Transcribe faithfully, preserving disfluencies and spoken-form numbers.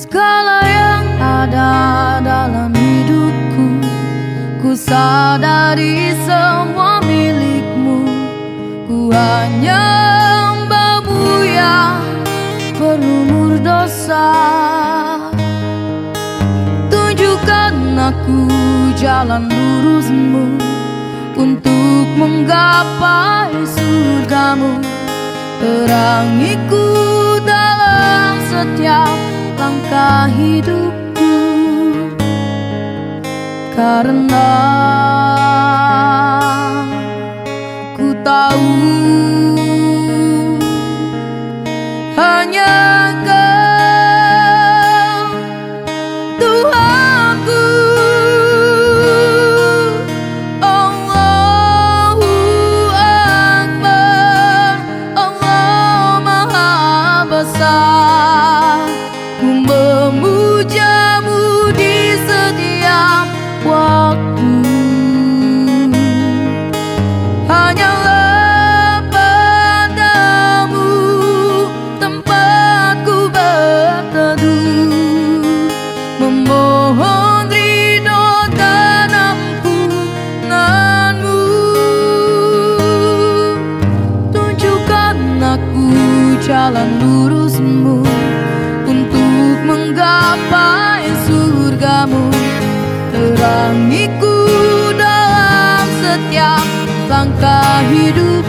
Segala yang ada dalam hidupku, ku sadari semua milikmu. Ku hanya hambamu yang berumur dosa. Tunjukkan aku jalan lurusmu untuk menggapai surgamu. Terangiku dalam setiap langkah hidupku, karena ku tahu hanya Kau Tuhanku. Allahu Akbar, Allah Maha Besar. Ku memujamu di setiap waktu. Hanyalah padamu tempatku berteduh, memohon ridho dan ampunanmu. Tunjukkan aku jalan lurusmu untuk menggapai surgamu. Terangiku dalam setiap langkah hidup.